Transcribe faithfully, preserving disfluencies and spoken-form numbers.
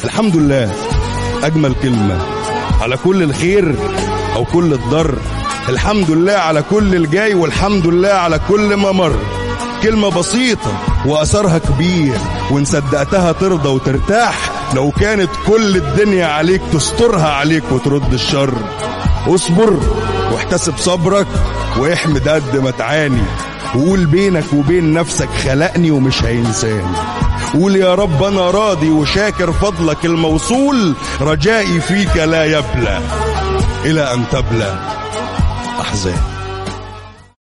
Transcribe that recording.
الحمد لله أجمل كلمة على كل الخير أو كل الضر. الحمد لله على كل الجاي، والحمد لله على كل ما مر. كلمة بسيطة وأثرها كبير، وإن صدقتها ترضى وترتاح. لو كانت كل الدنيا عليك تسترها عليك وترد الشر. اصبر واحتسب صبرك واحمد قد ما تعاني، وقول بينك وبين نفسك خلقني ومش هينساني. قول يا رب أنا راضي وشاكر فضلك الموصول، رجائي فيك لا يبلى إلى أن تبلى أحزاني.